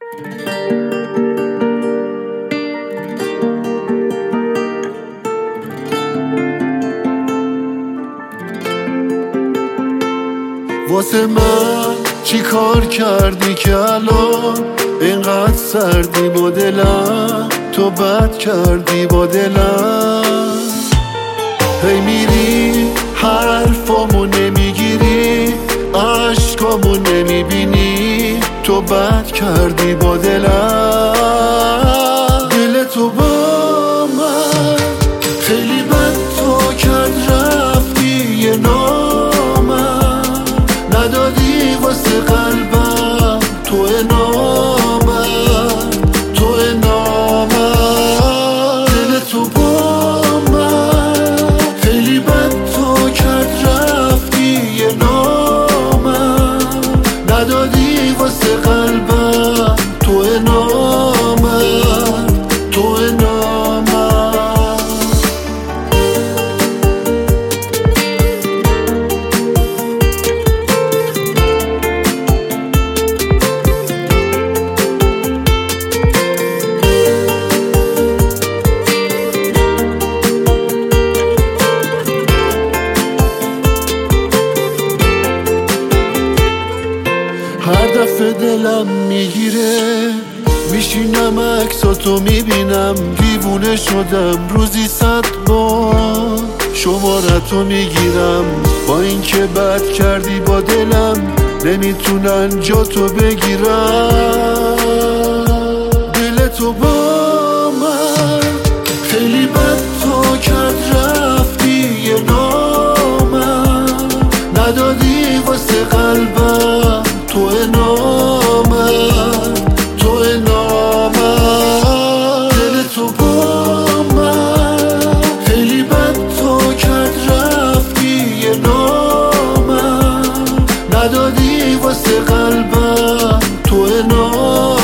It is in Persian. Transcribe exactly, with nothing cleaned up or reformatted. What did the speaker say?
واسه من چی کار کردی که الان اینقدر سردی با دلم؟ تو بد کردی با دلم. هی میری حرفامو نمیگیری، عشقامو نمیبینی، تو بد کردی با دلم. دل تو با من خیلی بد تو کرد، رفتی یه نامم ندادی واسه قلبم، تو نامم تو نامم. دل تو با من خیلی بد تو کرد، رفتی یه نامم ندادی واسه قلبم، تو نامم تو نامم. هر دفعه دلم میگیره میشینم عکساتو میبینم، دیوونه شدم روزی صد بار شمارتو میگیرم. با اینکه بد کردی با دلم نمیتونن جاتو بگیرم. دل تو با من خیلی بد تو کرد، رفتی یه نامم ندادی واسه قلبم، تو نامم تو نامم. دل تو با من خیلی بد تو کرد، رفتی یه نامم ندادی واسه قلبم، تو نامم